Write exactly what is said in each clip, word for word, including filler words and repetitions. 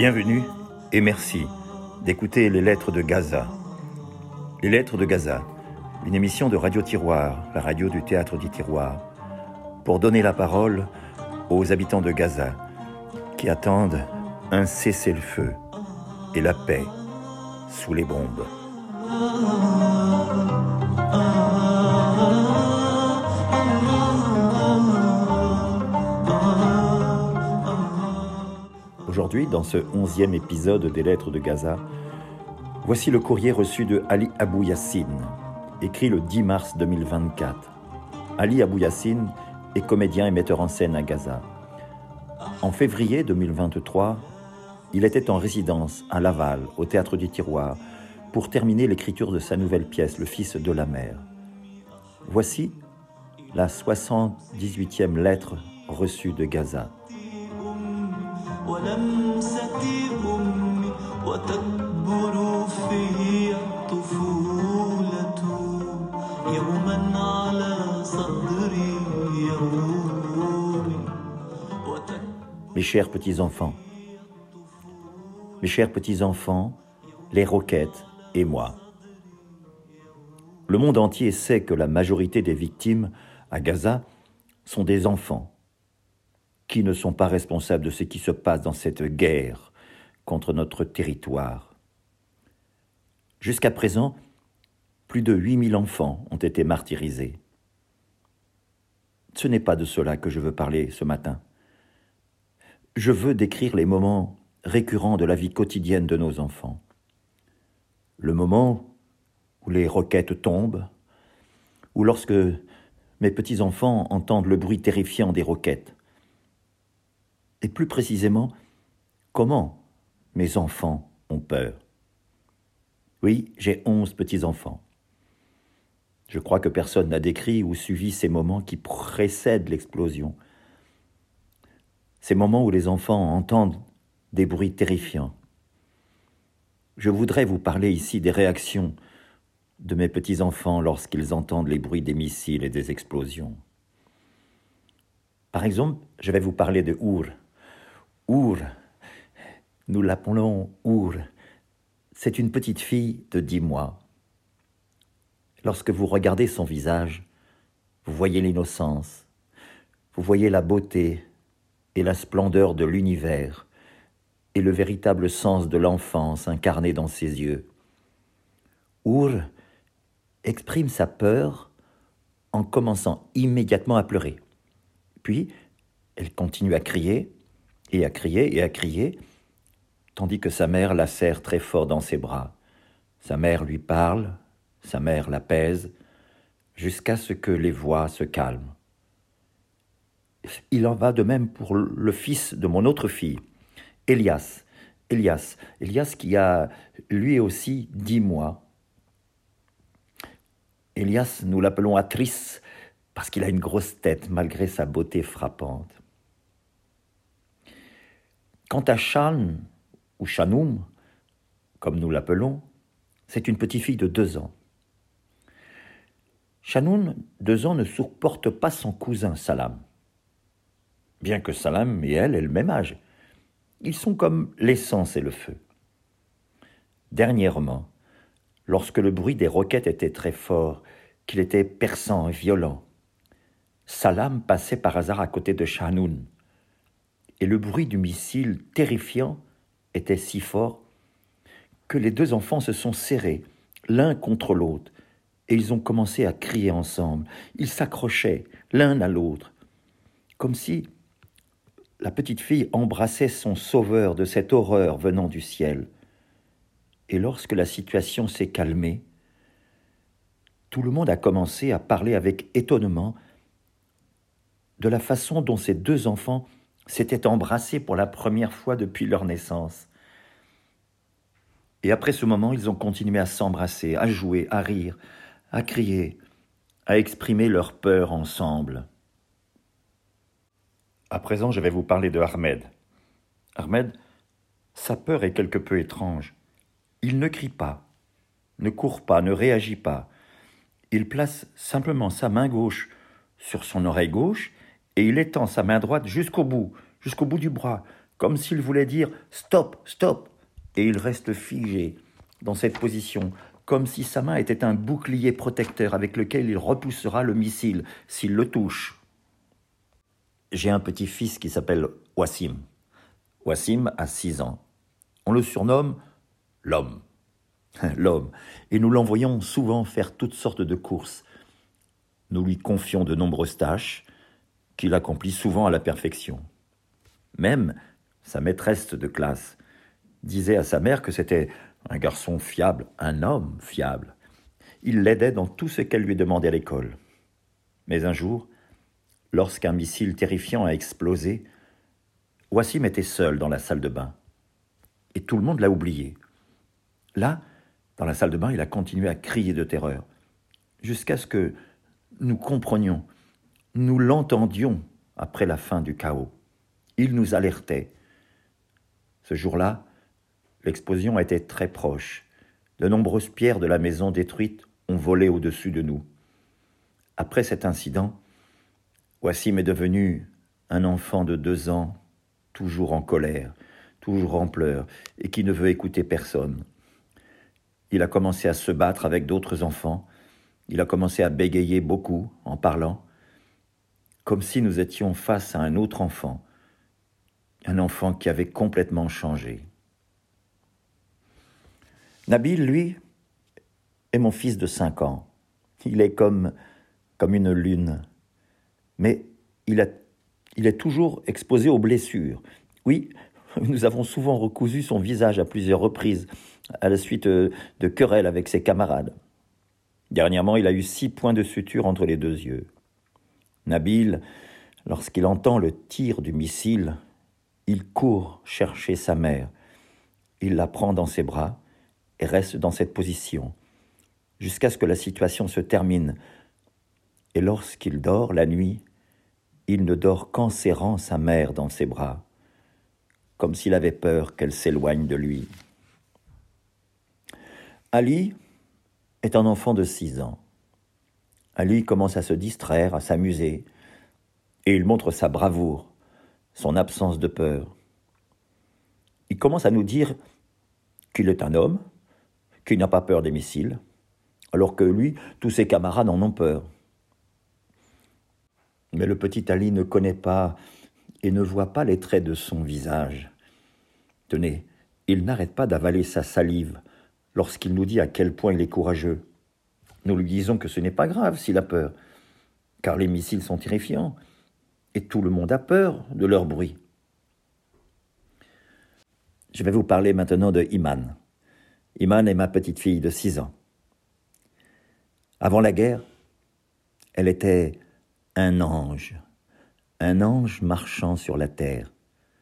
Bienvenue et merci d'écouter les Lettres de Gaza. Les Lettres de Gaza, une émission de Radio Tiroir, la radio du théâtre du Tiroir, pour donner la parole aux habitants de Gaza qui attendent un cessez-le-feu et la paix sous les bombes. Aujourd'hui, dans ce onzième épisode des Lettres de Gaza, voici le courrier reçu de Ali Abou Yassine, écrit le dix mars deux mille vingt-quatre. Ali Abou Yassine est comédien et metteur en scène à Gaza. En février deux mille vingt-trois, il était en résidence à Laval, au théâtre du Tiroir, pour terminer l'écriture de sa nouvelle pièce, Le Fils de la mer. Voici la soixante-dix-huitième lettre reçue de Gaza. Mes chers petits-enfants, mes chers petits-enfants, les roquettes et moi. Le monde entier sait que la majorité des victimes à Gaza sont des enfants qui ne sont pas responsables de ce qui se passe dans cette guerre contre notre territoire. Jusqu'à présent, plus de huit mille enfants ont été martyrisés. Ce n'est pas de cela que je veux parler ce matin. Je veux décrire les moments récurrents de la vie quotidienne de nos enfants. Le moment où les roquettes tombent, ou lorsque mes petits-enfants entendent le bruit terrifiant des roquettes. Et plus précisément, comment mes enfants ont peur. Oui, j'ai onze petits-enfants. Je crois que personne n'a décrit ou suivi ces moments qui précèdent l'explosion. Ces moments où les enfants entendent des bruits terrifiants. Je voudrais vous parler ici des réactions de mes petits-enfants lorsqu'ils entendent les bruits des missiles et des explosions. Par exemple, je vais vous parler de Our. Our, nous l'appelons Our. C'est une petite fille de dix mois. Lorsque vous regardez son visage, vous voyez l'innocence, vous voyez la beauté et la splendeur de l'univers et le véritable sens de l'enfance incarné dans ses yeux. Our exprime sa peur en commençant immédiatement à pleurer. Puis, elle continue à crier, et à crier, et à crier, tandis que sa mère la serre très fort dans ses bras. Sa mère lui parle, sa mère l'apaise, jusqu'à ce que les voix se calment. Il en va de même pour le fils de mon autre fille, Elias. Elias, Elias qui a lui aussi dix mois. Elias, nous l'appelons Atris, parce qu'il a une grosse tête malgré sa beauté frappante. Quant à Shan, ou Shanoum, comme nous l'appelons, c'est une petite fille de deux ans. Shanoum, deux ans, ne supporte pas son cousin Salam. Bien que Salam et elle aient le même âge. Ils sont comme l'essence et le feu. Dernièrement, lorsque le bruit des roquettes était très fort, qu'il était perçant et violent, Salam passait par hasard à côté de Shanoum, et le bruit du missile terrifiant était si fort que les deux enfants se sont serrés l'un contre l'autre, et ils ont commencé à crier ensemble. Ils s'accrochaient l'un à l'autre, comme si la petite fille embrassait son sauveur de cette horreur venant du ciel. Et lorsque la situation s'est calmée, tout le monde a commencé à parler avec étonnement de la façon dont ces deux enfants s'étaient embrassés pour la première fois depuis leur naissance. Et après ce moment, ils ont continué à s'embrasser, à jouer, à rire, à crier, à exprimer leur peur ensemble. À présent, je vais vous parler de Ahmed. Ahmed, sa peur est quelque peu étrange. Il ne crie pas, ne court pas, ne réagit pas. Il place simplement sa main gauche sur son oreille gauche et il étend sa main droite jusqu'au bout, jusqu'au bout du bras, comme s'il voulait dire « stop, stop », et il reste figé dans cette position, comme si sa main était un bouclier protecteur avec lequel il repoussera le missile s'il le touche. J'ai un petit-fils qui s'appelle Wassim. Wassim a six ans. On le surnomme l'homme. L'homme. Et nous l'envoyons souvent faire toutes sortes de courses. Nous lui confions de nombreuses tâches qu'il accomplit souvent à la perfection. Même sa maîtresse de classe disait à sa mère que c'était un garçon fiable, un homme fiable. Il l'aidait dans tout ce qu'elle lui demandait à l'école. Mais un jour, lorsqu'un missile terrifiant a explosé, Wassim était seul dans la salle de bain. Et tout le monde l'a oublié. Là, dans la salle de bain, il a continué à crier de terreur, jusqu'à ce que nous comprenions, nous l'entendions après la fin du chaos. Il nous alertait. Ce jour-là, l'explosion était très proche. De nombreuses pierres de la maison détruite ont volé au-dessus de nous. Après cet incident, Wassim est devenu un enfant de deux ans, toujours en colère, toujours en pleurs, et qui ne veut écouter personne. Il a commencé à se battre avec d'autres enfants. Il a commencé à bégayer beaucoup en parlant, comme si nous étions face à un autre enfant, un enfant qui avait complètement changé. Nabil, lui, est mon fils de cinq ans. Il est comme, comme une lune, mais il, a, il est toujours exposé aux blessures. Oui, nous avons souvent recousu son visage à plusieurs reprises, à la suite de querelles avec ses camarades. Dernièrement, il a eu six points de suture entre les deux yeux. Nabil, lorsqu'il entend le tir du missile, il court chercher sa mère. Il la prend dans ses bras et reste dans cette position, jusqu'à ce que la situation se termine. Et lorsqu'il dort la nuit, il ne dort qu'en serrant sa mère dans ses bras, comme s'il avait peur qu'elle s'éloigne de lui. Ali est un enfant de six ans. Ali commence à se distraire, à s'amuser, et il montre sa bravoure, son absence de peur. Il commence à nous dire qu'il est un homme, qu'il n'a pas peur des missiles, alors que lui, tous ses camarades en ont peur. Mais le petit Ali ne connaît pas et ne voit pas les traits de son visage. Tenez, il n'arrête pas d'avaler sa salive lorsqu'il nous dit à quel point il est courageux. Nous lui disons que ce n'est pas grave s'il a peur, car les missiles sont terrifiants, et tout le monde a peur de leur bruit. Je vais vous parler maintenant de Iman. Iman est ma petite fille de six ans. Avant la guerre, elle était un ange, un ange marchant sur la terre.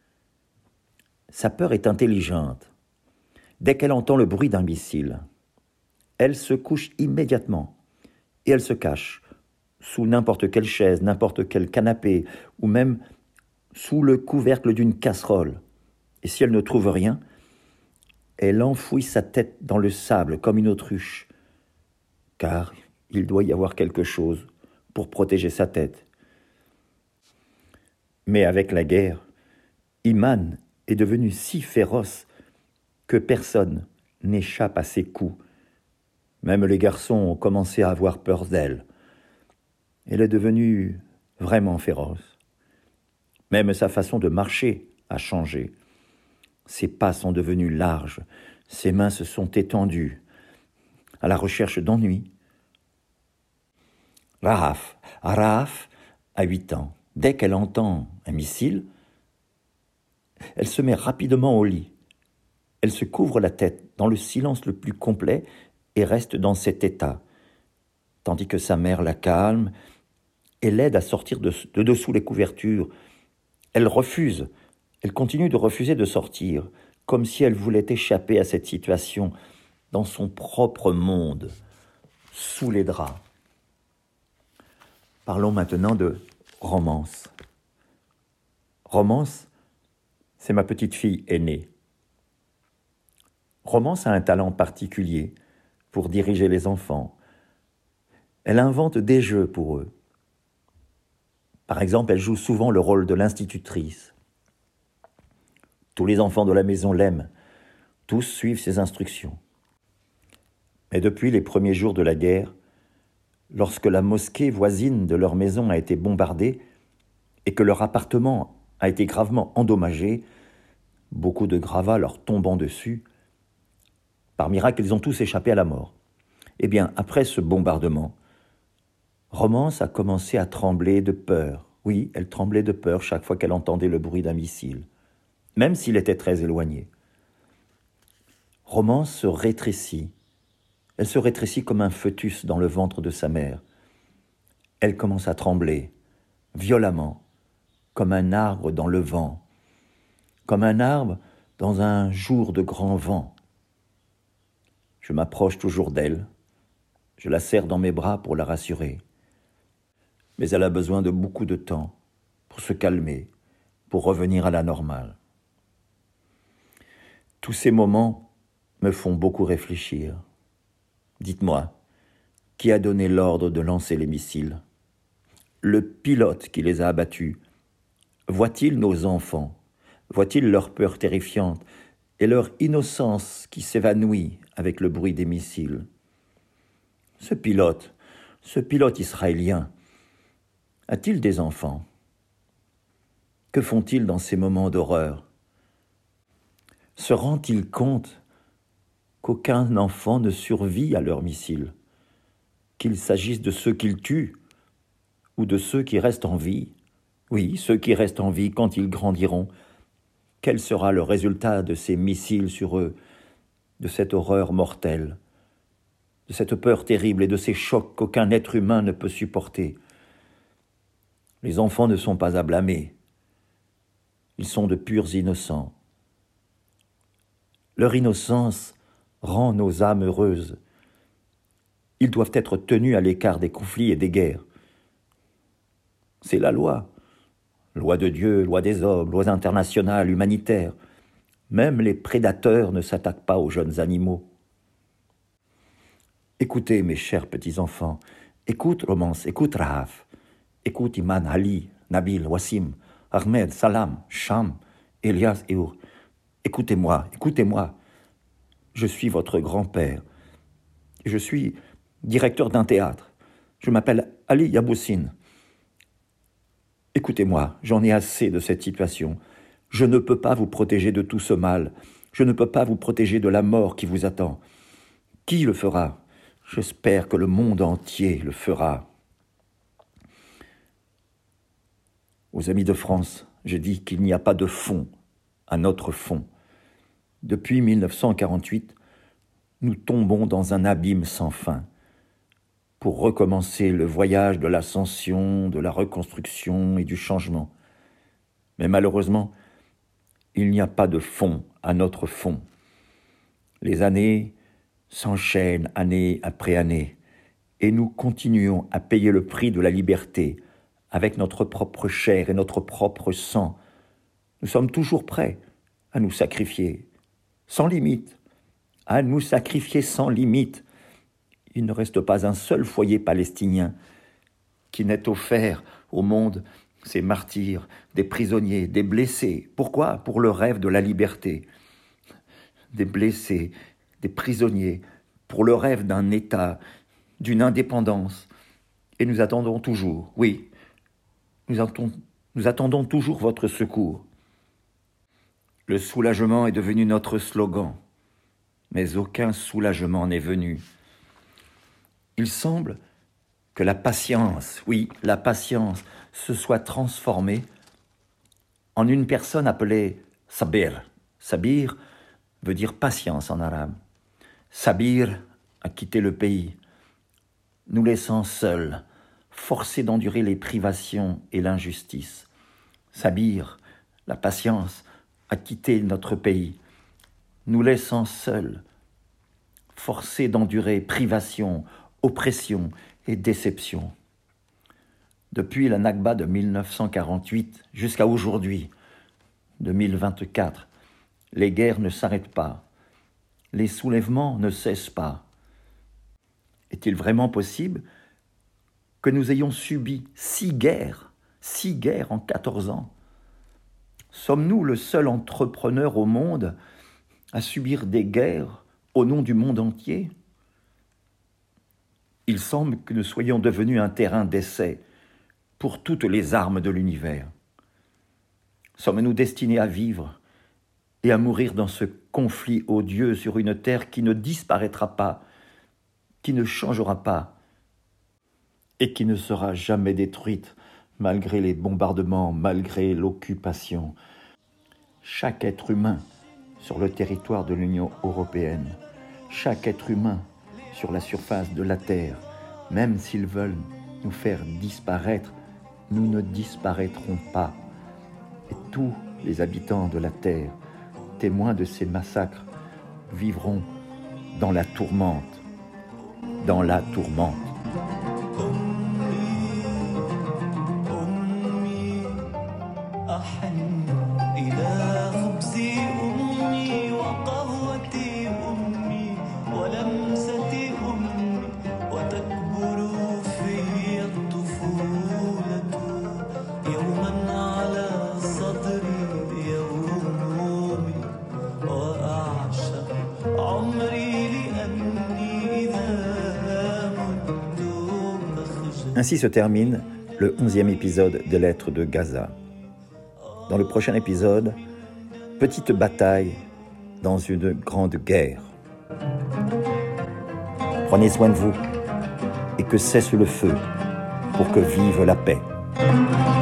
Sa peur est intelligente. Dès qu'elle entend le bruit d'un missile, elle se couche immédiatement et elle se cache sous n'importe quelle chaise, n'importe quel canapé ou même sous le couvercle d'une casserole. Et si elle ne trouve rien, elle enfouit sa tête dans le sable comme une autruche, car il doit y avoir quelque chose pour protéger sa tête. Mais avec la guerre, Iman est devenue si féroce que personne n'échappe à ses coups. Même les garçons ont commencé à avoir peur d'elle. Elle est devenue vraiment féroce. Même sa façon de marcher a changé. Ses pas sont devenus larges, ses mains se sont étendues, à la recherche d'ennui. Rahaf, Rahaf a huit ans. Dès qu'elle entend un missile, elle se met rapidement au lit. Elle se couvre la tête dans le silence le plus complet et reste dans cet état, tandis que sa mère la calme et l'aide à sortir de, de dessous les couvertures. Elle refuse, elle continue de refuser de sortir, comme si elle voulait échapper à cette situation dans son propre monde, sous les draps. Parlons maintenant de Romance. Romance, c'est ma petite fille aînée. Romance a un talent particulier pour diriger les enfants. Elle invente des jeux pour eux. Par exemple, elle joue souvent le rôle de l'institutrice. Tous les enfants de la maison l'aiment. Tous suivent ses instructions. Mais depuis les premiers jours de la guerre, lorsque la mosquée voisine de leur maison a été bombardée et que leur appartement a été gravement endommagé, beaucoup de gravats leur tombant dessus, par miracle, ils ont tous échappé à la mort. Eh bien, après ce bombardement, Romance a commencé à trembler de peur. Oui, elle tremblait de peur chaque fois qu'elle entendait le bruit d'un missile, même s'il était très éloigné. Romance se rétrécit. Elle se rétrécit comme un fœtus dans le ventre de sa mère. Elle commence à trembler, violemment, comme un arbre dans le vent, comme un arbre dans un jour de grand vent. Je m'approche toujours d'elle, je la serre dans mes bras pour la rassurer. Mais elle a besoin de beaucoup de temps pour se calmer, pour revenir à la normale. Tous ces moments me font beaucoup réfléchir. Dites-moi, qui a donné l'ordre de lancer les missiles? Le pilote qui les a abattus, voit-il nos enfants? Voit-il leur peur terrifiante et leur innocence qui s'évanouit avec le bruit des missiles? Ce pilote, ce pilote israélien, a-t-il des enfants? Que font-ils dans ces moments d'horreur? Se rend-il compte qu'aucun enfant ne survit à leurs missiles, qu'il s'agisse de ceux qu'ils tuent ou de ceux qui restent en vie? Oui, ceux qui restent en vie quand ils grandiront. Quel sera le résultat de ces missiles sur eux, de cette horreur mortelle, de cette peur terrible et de ces chocs qu'aucun être humain ne peut supporter? Les enfants ne sont pas à blâmer. Ils sont de purs innocents. Leur innocence rend nos âmes heureuses. Ils doivent être tenus à l'écart des conflits et des guerres. C'est la loi. Loi de Dieu, loi des hommes, lois internationales, humanitaires. Même les prédateurs ne s'attaquent pas aux jeunes animaux. Écoutez, mes chers petits-enfants, écoute Romance, écoute Rahaf, écoute Iman, Ali, Nabil, Wassim, Ahmed, Salam, Sham, Elias et Our. Écoutez-moi, écoutez-moi. Je suis votre grand-père. Je suis directeur d'un théâtre. Je m'appelle Ali Yaboussine. Écoutez-moi, j'en ai assez de cette situation. Je ne peux pas vous protéger de tout ce mal. Je ne peux pas vous protéger de la mort qui vous attend. Qui le fera? J'espère que le monde entier le fera. Aux amis de France, je dis qu'il n'y a pas de fond à notre fond. Depuis mille neuf cent quarante-huit, nous tombons dans un abîme sans fin pour recommencer le voyage de l'ascension, de la reconstruction et du changement. Mais malheureusement, il n'y a pas de fond à notre fond. Les années s'enchaînent année après année et nous continuons à payer le prix de la liberté avec notre propre chair et notre propre sang. Nous sommes toujours prêts à nous sacrifier sans limite, à nous sacrifier sans limite. Il ne reste pas un seul foyer palestinien qui n'ait offert au monde ces martyrs, des prisonniers, des blessés. Pourquoi? Pour le rêve de la liberté. Des blessés, des prisonniers, pour le rêve d'un État, d'une indépendance. Et nous attendons toujours, oui, nous attendons, nous attendons toujours votre secours. Le soulagement est devenu notre slogan, mais aucun soulagement n'est venu. Il semble que la patience, oui, la patience, se soit transformée en une personne appelée Sabir. Sabir veut dire patience en arabe. Sabir a quitté le pays, nous laissant seuls, forcés d'endurer les privations et l'injustice. Sabir, la patience, a quitté notre pays, nous laissant seuls, forcés d'endurer privations, oppression et déception. Depuis la Nakba de mille neuf cent quarante-huit jusqu'à aujourd'hui, deux mille vingt-quatre, les guerres ne s'arrêtent pas, les soulèvements ne cessent pas. Est-il vraiment possible que nous ayons subi six guerres, six guerres en quatorze ans? Sommes-nous le seul entrepreneur au monde à subir des guerres au nom du monde entier? Il semble que nous soyons devenus un terrain d'essai pour toutes les armes de l'univers. Sommes-nous destinés à vivre et à mourir dans ce conflit odieux sur une terre qui ne disparaîtra pas, qui ne changera pas et qui ne sera jamais détruite malgré les bombardements, malgré l'occupation? Chaque être humain sur le territoire de l'Union européenne, chaque être humain sur la surface de la Terre, même s'ils veulent nous faire disparaître, nous ne disparaîtrons pas. Et tous les habitants de la Terre, témoins de ces massacres, vivront dans la tourmente, dans la tourmente. Ainsi se termine le onzième épisode des Lettres de Gaza. Dans le prochain épisode, petite bataille dans une grande guerre. Prenez soin de vous et que cesse le feu pour que vive la paix.